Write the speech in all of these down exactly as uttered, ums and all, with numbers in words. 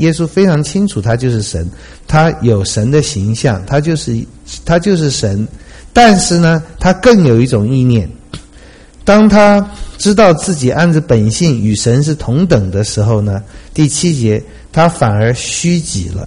耶稣非常清楚他就是神，他有神的形象，他就是他就是神。但是呢，他更有一种意念，当他知道自己按着本性与神是同等的时候呢，第七节他反而虚己了。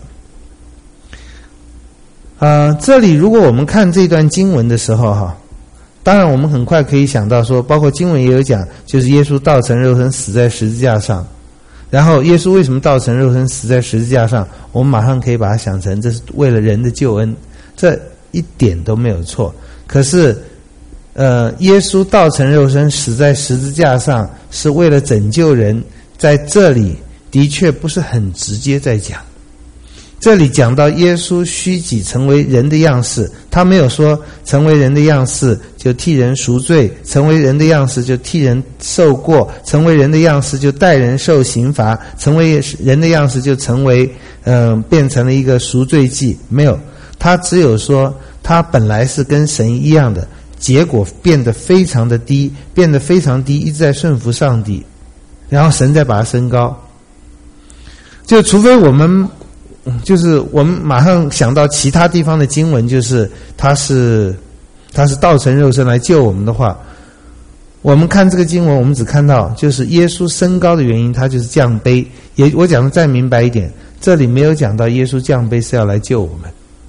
呃，这里如果我们看这段经文的时候哈，当然我们很快可以想到说，包括经文也有讲，就是耶稣道成肉身死在十字架上。然后耶稣为什么道成肉身死在十字架上？我们马上可以把它想成这是为了人的救恩，这一点都没有错。可是呃，耶稣道成肉身死在十字架上是为了拯救人，在这里的确不是很直接在讲。这里讲到耶稣虚己成为人的样式，他没有说成为人的样式就替人赎罪，成为人的样式就替人受过，成为人的样式就带人受刑罚，成为人的样式就成为嗯、呃、变成了一个赎罪祭，没有，他只有说他本来是跟神一样的，结果变得非常的低，变得非常低，一直在顺服上帝，然后神再把他升高。就除非我们就是我们马上想到其他地方的经文，就是他是他是道成肉身来救我们的话，我们看这个经文，我们只看到就是耶稣升高的原因，他就是降卑。也我讲的再明白一点，这里没有讲到耶稣降卑是要来救我们。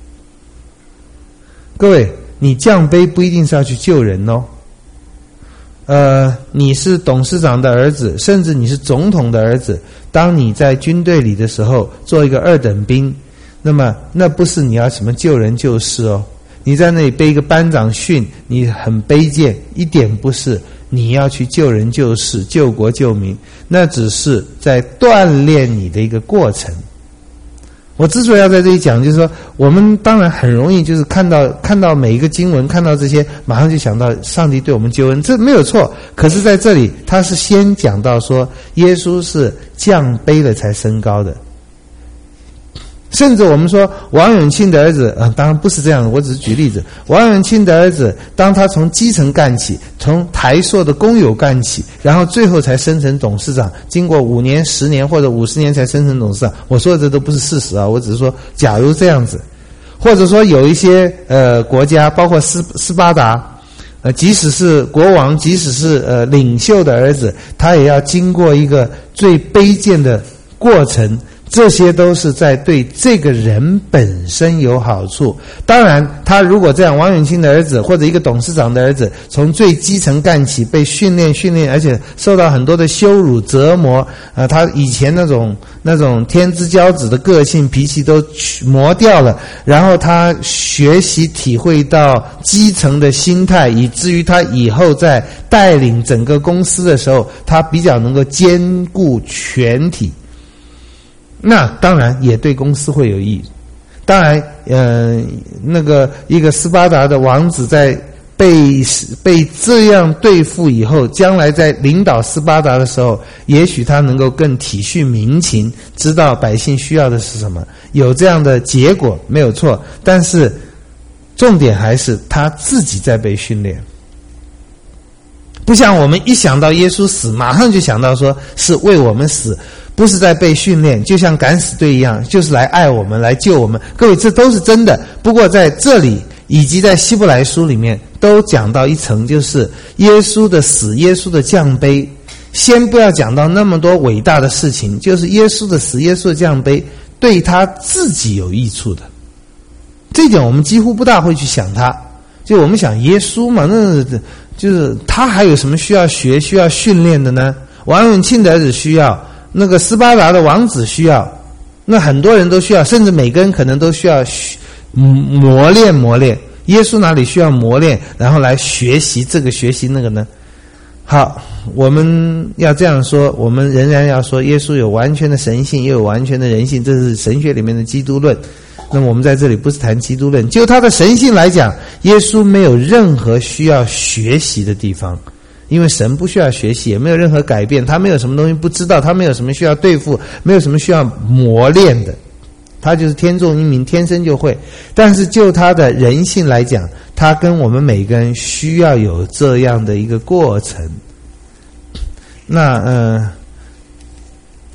各位，你降卑不一定是要去救人哦。呃，你是董事长的儿子，甚至你是总统的儿子，当你在军队里的时候做一个二等兵，那么那不是你要什么救人救世哦，你在那里被一个班长训，你很卑贱，一点不是你要去救人救世救国救民，那只是在锻炼你的一个过程。我之所以要在这里讲，就是说我们当然很容易就是看到看到每一个经文，看到这些马上就想到上帝对我们救恩，这没有错。可是在这里他是先讲到说耶稣是降卑了才升高的。甚至我们说王永庆的儿子、呃、当然不是这样的，我只是举例子。王永庆的儿子当他从基层干起，从台塑的工友干起，然后最后才升成董事长，经过五年十年或者五十年才升成董事长，我说的这都不是事实啊，我只是说假如这样子，或者说有一些呃国家包括斯斯巴达，呃即使是国王，即使是呃领袖的儿子，他也要经过一个最卑贱的过程，这些都是在对这个人本身有好处。当然他如果这样，王永庆的儿子或者一个董事长的儿子从最基层干起，被训练训练，而且受到很多的羞辱折磨，呃，他以前那种那种天之骄子的个性脾气都磨掉了，然后他学习体会到基层的心态，以至于他以后在带领整个公司的时候，他比较能够兼顾全体，那当然也对公司会有益。当然呃，那个一个斯巴达的王子在被被这样对付以后，将来在领导斯巴达的时候，也许他能够更体恤民情，知道百姓需要的是什么，有这样的结果没有错。但是重点还是他自己在被训练，不像我们一想到耶稣死马上就想到说是为我们死，不是在被训练，就像敢死队一样，就是来爱我们来救我们。各位，这都是真的。不过在这里以及在希伯来书里面都讲到一层，就是耶稣的死，耶稣的降卑。先不要讲到那么多伟大的事情，就是耶稣的死，耶稣的降卑对他自己有益处的。这一点我们几乎不大会去想他，就我们想耶稣嘛，那就是他还有什么需要学需要训练的呢？王永庆的儿子需要，那个斯巴达的王子需要，那很多人都需要，甚至每个人可能都需要磨练磨练。耶稣哪里需要磨练，然后来学习这个学习那个呢？好，我们要这样说，我们仍然要说耶稣有完全的神性，也有完全的人性，这是神学里面的基督论。那么我们在这里不是谈基督论，就他的神性来讲，耶稣没有任何需要学习的地方，因为神不需要学习，也没有任何改变，他没有什么东西不知道，他没有什么需要对付，没有什么需要磨练的，他就是天纵英明，天生就会。但是就他的人性来讲，他跟我们每个人需要有这样的一个过程。那呃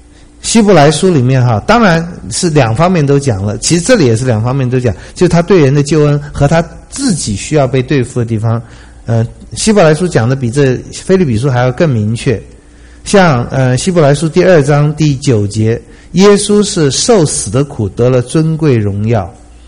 希伯来书里面哈，当然是两方面都讲了，其实这里也是两方面都讲，就是他对人的救恩和他自己需要被对付的地方。呃，希伯来书讲的比这腓立比书还要更明确。像呃希伯来书第二章第九节，耶稣是受死的苦得了尊贵荣耀。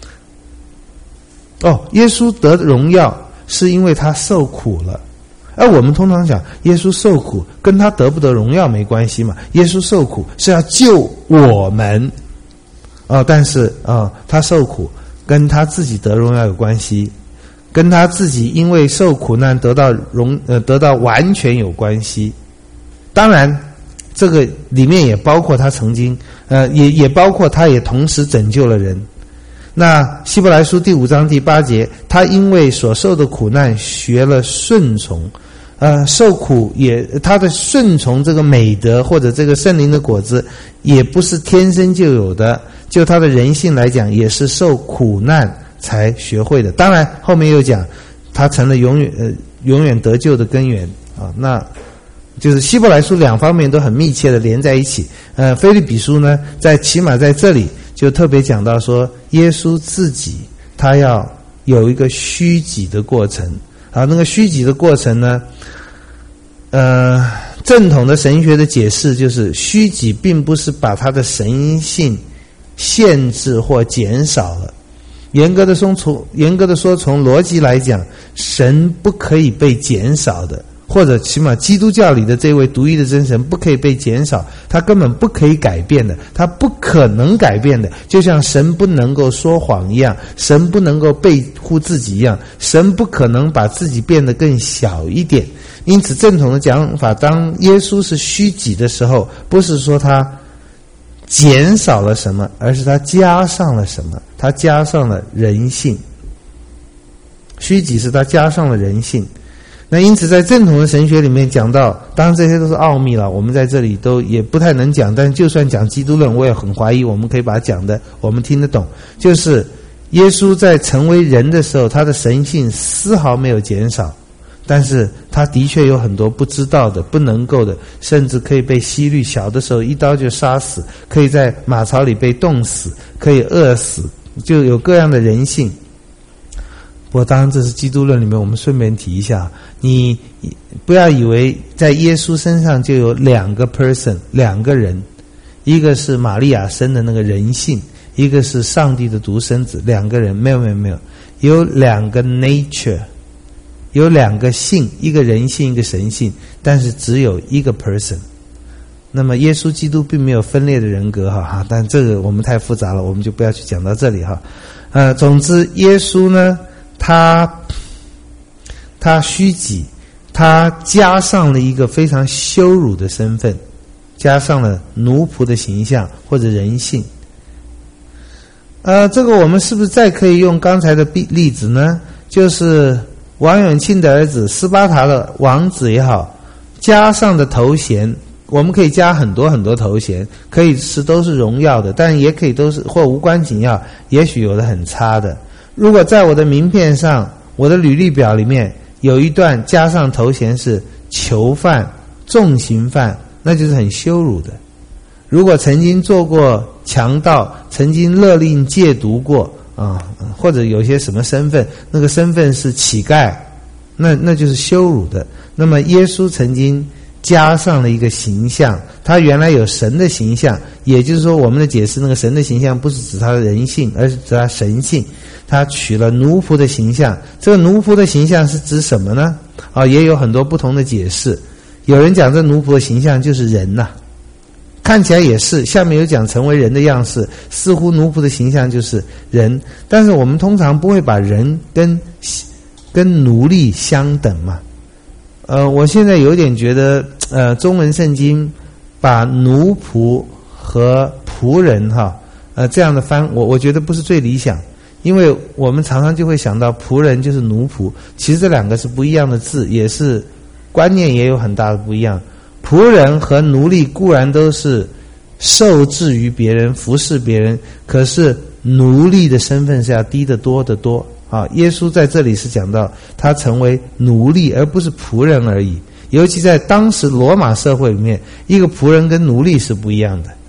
哦，耶稣得荣耀是因为他受苦了。而我们通常讲耶稣受苦跟他得不得荣耀没关系嘛，耶稣受苦是要救我们啊、哦，但是啊、哦、他受苦跟他自己得荣耀有关系，跟他自己因为受苦难得到荣呃得到完全有关系。当然这个里面也包括他曾经呃也也包括他也同时拯救了人。那希伯来书第五章第八节，他因为所受的苦难学了顺从，呃，受苦也他的顺从这个美德或者这个圣灵的果子，也不是天生就有的，就他的人性来讲，也是受苦难才学会的。当然后面又讲，他成了永远呃永远得救的根源啊。那就是希伯来书两方面都很密切的连在一起。呃，腓立比书呢，在起码在这里就特别讲到说，耶稣自己他要有一个虚己的过程啊，那个虚己的过程呢，呃，正统的神学的解释就是虚己并不是把他的神性限制或减少了。严格的说，从严格的说，从逻辑来讲，神不可以被减少的。或者起码基督教里的这位独一的真神不可以被减少，他根本不可以改变的，他不可能改变的，就像神不能够说谎一样，神不能够背乎自己一样，神不可能把自己变得更小一点。因此正统的讲法，当耶稣是虚己的时候，不是说他减少了什么，而是他加上了什么，他加上了人性。虚己是他加上了人性。那因此在正统的神学里面讲到，当然这些都是奥秘了，我们在这里都也不太能讲，但就算讲基督论，我也很怀疑我们可以把它讲的我们听得懂。就是耶稣在成为人的时候，他的神性丝毫没有减少，但是他的确有很多不知道的、不能够的，甚至可以被希律小的时候一刀就杀死，可以在马槽里被冻死，可以饿死，就有各样的人性。不过当然这是基督论里面，我们顺便提一下，你不要以为在耶稣身上就有两个 person， 两个人，一个是玛利亚生的那个人性，一个是上帝的独生子，两个人，没有没有没有，有两个 nature， 有两个性，一个人性一个神性，但是只有一个 person。 那么耶稣基督并没有分裂的人格哈，但这个我们太复杂了，我们就不要去讲到这里哈。呃，总之耶稣呢，他他虚己，他加上了一个非常羞辱的身份，加上了奴仆的形象或者人性。呃，这个我们是不是再可以用刚才的例子呢？就是王永庆的儿子斯巴达的王子也好，加上的头衔，我们可以加很多很多头衔，可以是都是荣耀的，但也可以都是或无关紧要，也许有的很差的。如果在我的名片上，我的履历表里面有一段加上头衔是囚犯、重刑犯，那就是很羞辱的。如果曾经做过强盗，曾经勒令戒毒过啊，或者有些什么身份，那个身份是乞丐，那那就是羞辱的。那么耶稣曾经加上了一个形象，他原来有神的形象，也就是说我们的解释，那个神的形象不是指他的人性，而是指他神性。他取了奴仆的形象，这个奴仆的形象是指什么呢？啊，也有很多不同的解释。有人讲这奴仆的形象就是人呐、啊，看起来也是，下面有讲成为人的样式，似乎奴仆的形象就是人，但是我们通常不会把人跟跟奴隶相等嘛。呃，我现在有点觉得，呃，中文圣经把奴仆和仆人哈，呃，这样的翻，我我觉得不是最理想。因为我们常常就会想到仆人就是奴仆，其实这两个是不一样的字，也是观念也有很大的不一样。仆人和奴隶固然都是受制于别人，服侍别人，可是奴隶的身份是要低得多得多啊。耶稣在这里是讲到他成为奴隶，而不是仆人而已。尤其在当时罗马社会里面，一个仆人跟奴隶是不一样的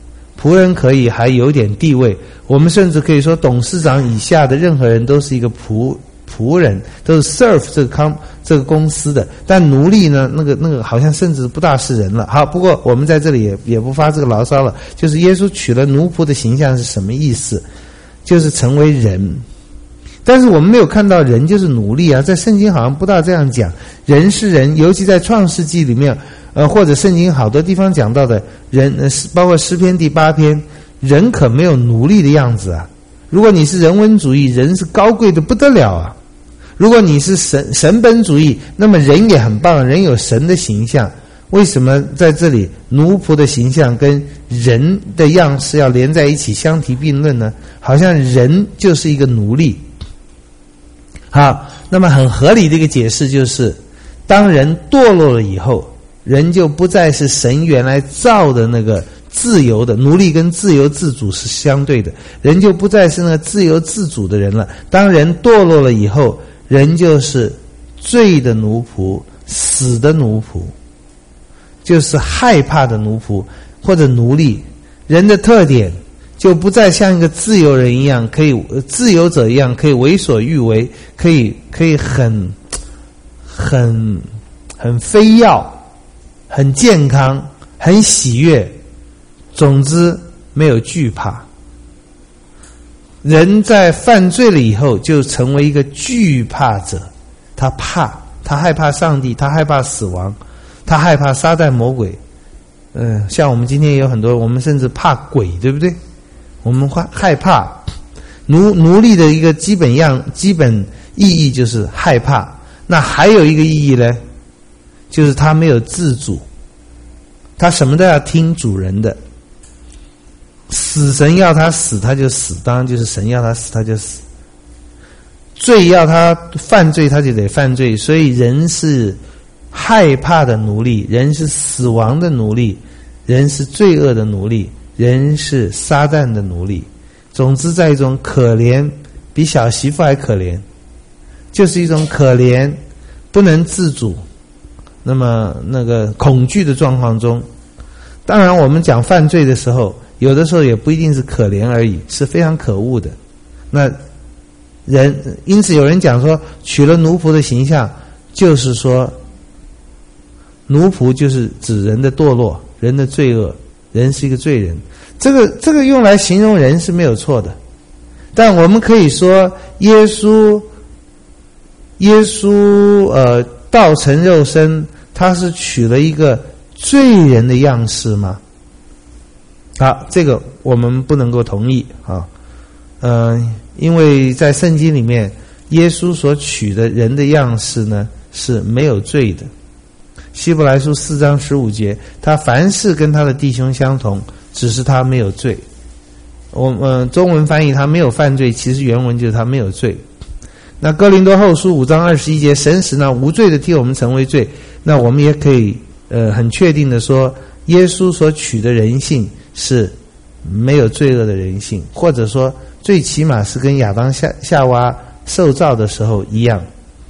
仆人可以还有点地位，我们甚至可以说董事长以下的任何人都是一个仆仆人，都是 serve 这个康这个公司的。但奴隶呢，那个那个好像甚至不大是人了。好，不过我们在这里也也不发这个牢骚了，就是耶稣取了奴仆的形象是什么意思？就是成为人。但是我们没有看到人就是奴隶啊，在圣经好像不大这样讲，人是人，尤其在创世纪里面，呃，或者圣经好多地方讲到的人，呃，包括诗篇第八篇，人可没有奴隶的样子啊。如果你是人文主义，人是高贵的不得了啊。如果你是神神本主义，那么人也很棒，人有神的形象。为什么在这里奴仆的形象跟人的样式要连在一起相提并论呢？好像人就是一个奴隶。好，那么很合理的一个解释就是，当人堕落了以后，人就不再是神原来造的那个自由的奴隶，跟自由自主是相对的，人就不再是那个自由自主的人了。当人堕落了以后，人就是罪的奴仆，死的奴仆，就是害怕的奴仆或者奴隶。人的特点就不再像一个自由人一样，可以自由者一样，可以为所欲为，可以可以很很很非要，很健康，很喜悦，总之没有惧怕。人在犯罪了以后，就成为一个惧怕者，他怕，他害怕上帝，他害怕死亡，他害怕撒旦魔鬼。嗯、呃，像我们今天也有很多，我们甚至怕鬼，对不对？我们会害怕。奴奴隶的一个基本样基本意义就是害怕。那还有一个意义呢，就是他没有自主，他什么都要听主人的。死神要他死他就死，当然就是神要他死他就死。罪要他犯罪他就得犯罪，所以人是害怕的奴隶，人是死亡的奴隶，人是罪恶的奴隶，人是撒旦的奴隶。总之在一种可怜，比小媳妇还可怜，就是一种可怜不能自主，那么那个恐惧的状况中。当然我们讲犯罪的时候，有的时候也不一定是可怜而已，是非常可恶的。那人因此有人讲说，取了奴仆的形象，就是说奴仆就是指人的堕落，人的罪恶，人是一个罪人。这个这个用来形容人是没有错的，但我们可以说耶稣耶稣呃道成肉身，他是取了一个罪人的样式吗？好，这个我们不能够同意啊。呃因为在圣经里面，耶稣所取的人的样式呢是没有罪的。希伯来书四章十五节，他凡事跟他的弟兄相同，只是他没有罪。我们、呃、中文翻译他没有犯罪，其实原文就是他没有罪。那哥林多后书五章二十一节，神使那无罪的替我们成为罪。那我们也可以呃很确定的说，耶稣所取的人性是没有罪恶的人性，或者说最起码是跟亚当夏夏娃受造的时候一样。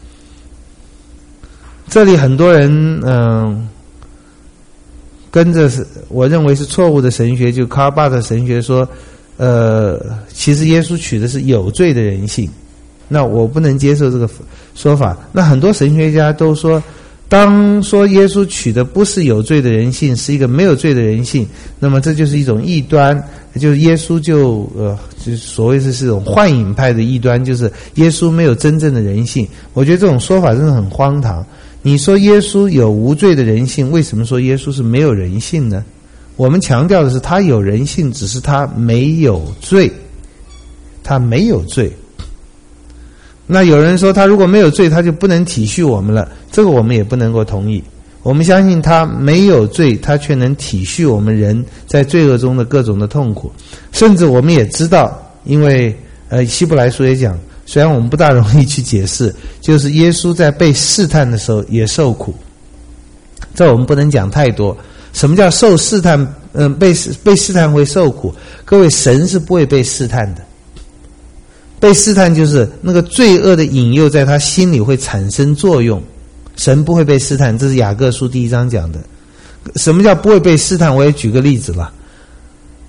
这里很多人嗯、呃、跟着我认为是错误的神学，就卡尔巴特神学说呃其实耶稣取的是有罪的人性。那我不能接受这个说法。那很多神学家都说，当说耶稣取的不是有罪的人性，是一个没有罪的人性，那么这就是一种异端，就是耶稣就呃，就所谓是这种幻影派的异端，就是耶稣没有真正的人性。我觉得这种说法真的很荒唐。你说耶稣有无罪的人性，为什么说耶稣是没有人性呢？我们强调的是他有人性，只是他没有罪，他没有罪。那有人说他如果没有罪，他就不能体恤我们了，这个我们也不能够同意。我们相信他没有罪，他却能体恤我们人在罪恶中的各种的痛苦。甚至我们也知道，因为呃希伯来书也讲，虽然我们不大容易去解释，就是耶稣在被试探的时候也受苦。这我们不能讲太多。什么叫受试探？嗯、呃，被被试探会受苦。各位，神是不会被试探的。被试探就是那个罪恶的引诱在他心里会产生作用，神不会被试探，这是雅各书第一章讲的。什么叫不会被试探？我也举个例子了。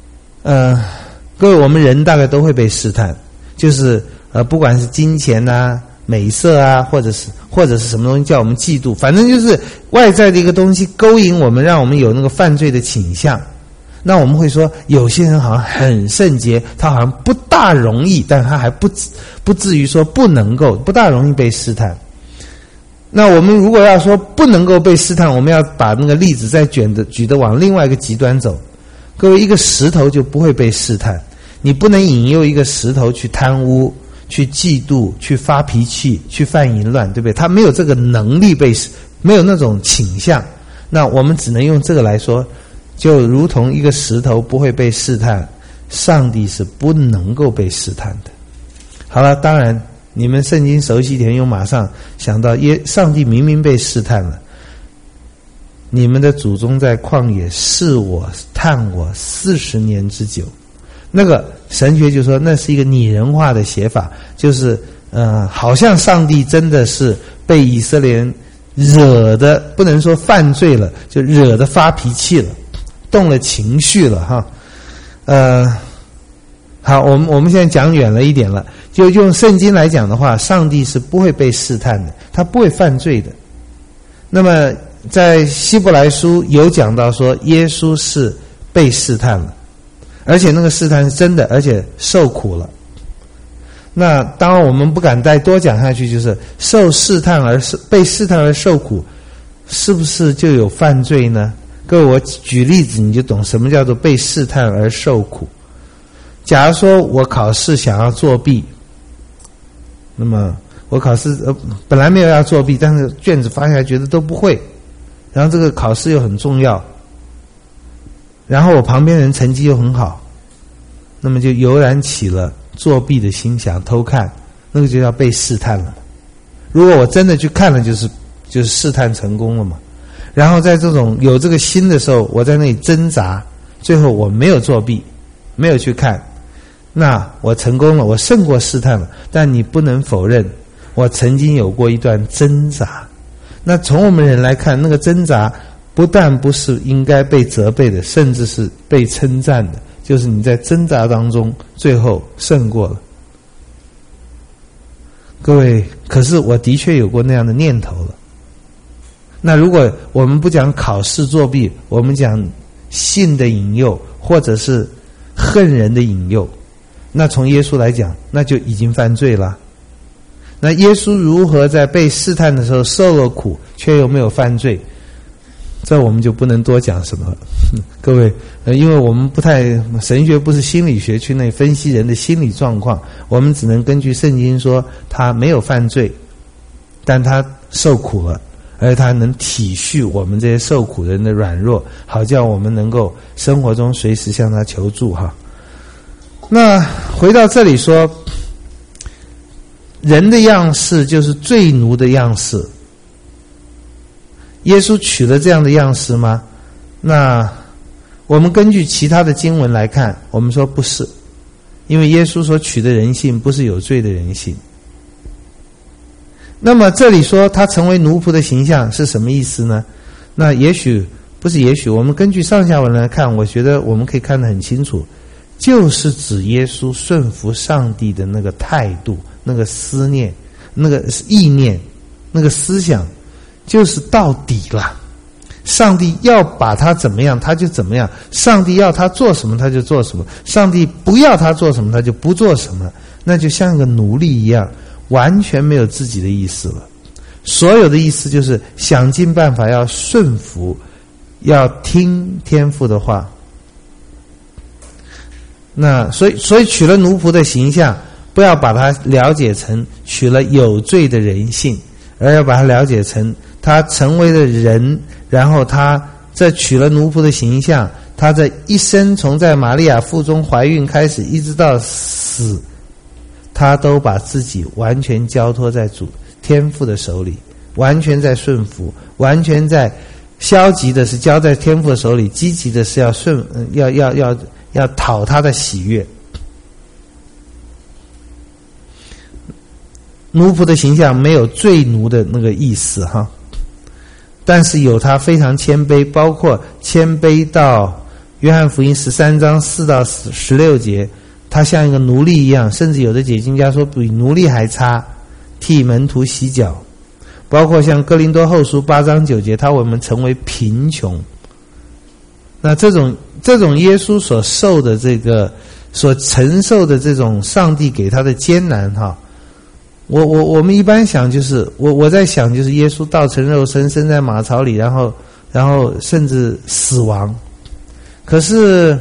呃，各位，我们人大概都会被试探，就是呃，不管是金钱啊、美色啊，或者是或者是什么东西叫我们嫉妒，反正就是外在的一个东西勾引我们，让我们有那个犯罪的倾向。那我们会说，有些人好像很圣洁，他好像不大容易，但他还不不至于说不能够，不大容易被试探。那我们如果要说不能够被试探，我们要把那个例子再卷的举的往另外一个极端走。各位，一个石头就不会被试探，你不能引诱一个石头去贪污、去嫉妒、去发脾气、去犯淫乱，对不对？他没有这个能力被，没有那种倾向。那我们只能用这个来说，就如同一个石头不会被试探，上帝是不能够被试探的。好了，当然你们圣经熟悉一点，又马上想到耶，上帝明明被试探了。你们的祖宗在旷野试我、探我四十年之久。那个神学就说那是一个拟人化的写法，就是呃，好像上帝真的是被以色列人惹的，不能说犯罪了，就惹得发脾气了，动了情绪了哈。呃，好，我们我们现在讲远了一点了，就用圣经来讲的话，上帝是不会被试探的，他不会犯罪的。那么在希伯来书有讲到说，耶稣是被试探了，而且那个试探是真的，而且受苦了。那当然我们不敢再多讲下去，就是受试探而被试探而受苦，是不是就有犯罪呢？各位，我举例子你就懂什么叫做被试探而受苦。假如说我考试想要作弊，那么我考试呃本来没有要作弊，但是卷子发下来觉得都不会，然后这个考试又很重要，然后我旁边人成绩又很好，那么就油然起了作弊的心想偷看，那个就要被试探了。如果我真的去看了，就是就是试探成功了嘛。然后在这种有这个心的时候，我在那里挣扎，最后我没有作弊，没有去看，那我成功了，我胜过试探了。但你不能否认，我曾经有过一段挣扎。那从我们人来看，那个挣扎不但不是应该被责备的，甚至是被称赞的，就是你在挣扎当中最后胜过了。各位，可是我的确有过那样的念头了。那如果我们不讲考试作弊，我们讲性的引诱，或者是恨人的引诱，那从耶稣来讲，那就已经犯罪了。那耶稣如何在被试探的时候受了苦，却又没有犯罪？这我们就不能多讲什么了。各位，呃，因为我们不太，神学不是心理学去那分析人的心理状况，我们只能根据圣经说他没有犯罪，但他受苦了，而他能体恤我们这些受苦人的软弱，好叫我们能够生活中随时向他求助哈。那回到这里说，人的样式就是罪奴的样式。耶稣取了这样的样式吗？那我们根据其他的经文来看，我们说不是，因为耶稣所取的人性不是有罪的人性。那么这里说他成为奴仆的形象是什么意思呢？那也许不是也许，我们根据上下文来看，我觉得我们可以看得很清楚，就是指耶稣顺服上帝的那个态度，那个思念，那个意念，那个思想，就是到底了。上帝要把他怎么样他就怎么样，上帝要他做什么他就做什么，上帝不要他做什么他就不做什么，那就像个奴隶一样，完全没有自己的意思了。所有的意思就是想尽办法要顺服，要听天父的话。那所以所以取了奴仆的形象，不要把它了解成取了有罪的人性，而要把它了解成他成为了人，然后他这取了奴仆的形象，他这一生从在玛利亚腹中怀孕开始一直到死，他都把自己完全交托在主天父的手里，完全在顺服，完全在消极的是交在天父的手里，积极的是要顺要要要要讨他的喜悦。奴仆的形象没有罪奴的那个意思哈，但是有他非常谦卑，包括谦卑到约翰福音十三章四到十六节，他像一个奴隶一样，甚至有的解经家说比奴隶还差，替门徒洗脚。包括像哥林多后书八章九节，他为我们成为贫穷。那这种这种耶稣所受的这个所承受的这种上帝给他的艰难哈，我我我们一般想就是我我在想就是耶稣道成肉身，生在马槽里，然后然后甚至死亡。可是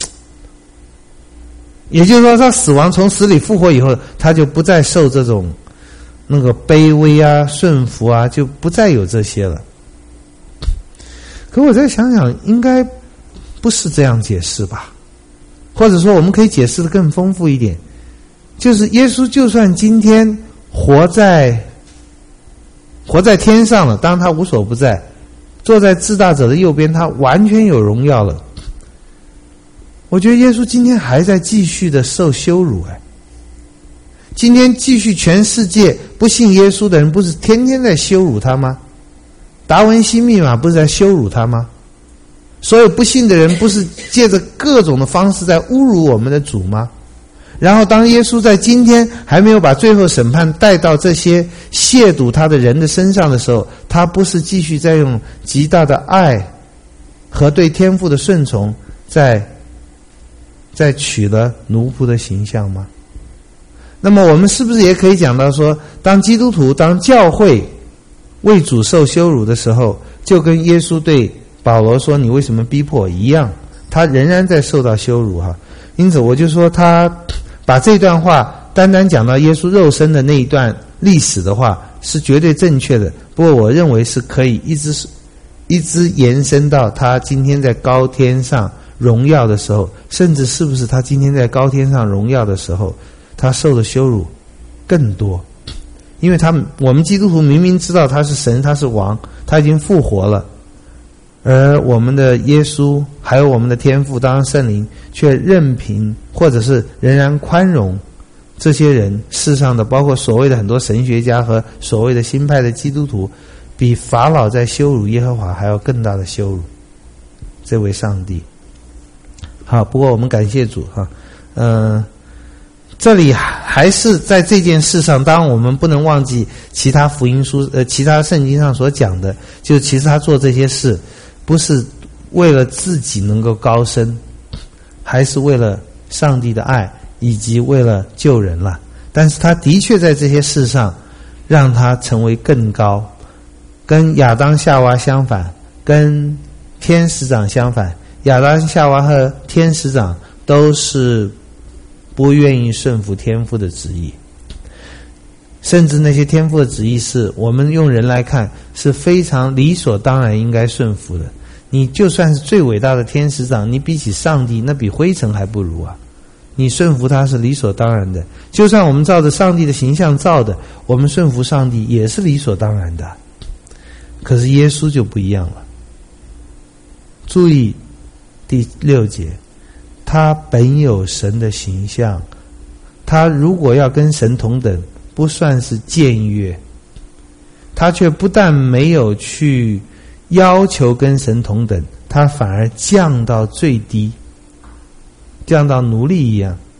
也就是说他死亡从死里复活以后，他就不再受这种那个卑微啊顺服啊，就不再有这些了。可我再想想，应该不是这样解释吧，或者说我们可以解释的更丰富一点，就是耶稣就算今天活在活在天上了，当然他无所不在，坐在至大者的右边，他完全有荣耀了。我觉得耶稣今天还在继续的受羞辱。哎，今天继续全世界不信耶稣的人不是天天在羞辱他吗？达文西密码不是在羞辱他吗？所有不信的人不是借着各种的方式在侮辱我们的主吗？然后当耶稣在今天还没有把最后审判带到这些亵渎他的人的身上的时候，他不是继续在用极大的爱和对天父的顺从在在取了奴仆的形象吗？那么我们是不是也可以讲到说，当基督徒当教会为主受羞辱的时候，就跟耶稣对保罗说你为什么逼迫我一样，他仍然在受到羞辱哈。因此我就说他把这段话单单讲到耶稣肉身的那一段历史的话是绝对正确的，不过我认为是可以一直一直延伸到他今天在高天上荣耀的时候，甚至是不是他今天在高天上荣耀的时候他受的羞辱更多。因为他们我们基督徒明明知道他是神，他是王，他已经复活了，而我们的耶稣还有我们的天父当然圣灵却任凭或者是仍然宽容这些人，世上的包括所谓的很多神学家和所谓的新派的基督徒，比法老在羞辱耶和华还要更大的羞辱这位上帝。好，不过我们感谢主哈，嗯、呃，这里还是在这件事上，当然我们不能忘记其他福音书呃其他圣经上所讲的，就其实他做这些事不是为了自己能够高升，还是为了上帝的爱以及为了救人了。但是他的确在这些事上让他成为更高，跟亚当夏娃相反，跟天使长相反。亚当夏娃和天使长都是不愿意顺服天父的旨意，甚至那些天父的旨意是我们用人来看是非常理所当然应该顺服的。你就算是最伟大的天使长，你比起上帝那比灰尘还不如啊，你顺服他是理所当然的。就算我们照着上帝的形象造的，我们顺服上帝也是理所当然的。可是耶稣就不一样了。注意第六节，他本有神的形象，他如果要跟神同等，不算是僭越，他却不但没有去要求跟神同等，他反而降到最低，降到奴隶一样，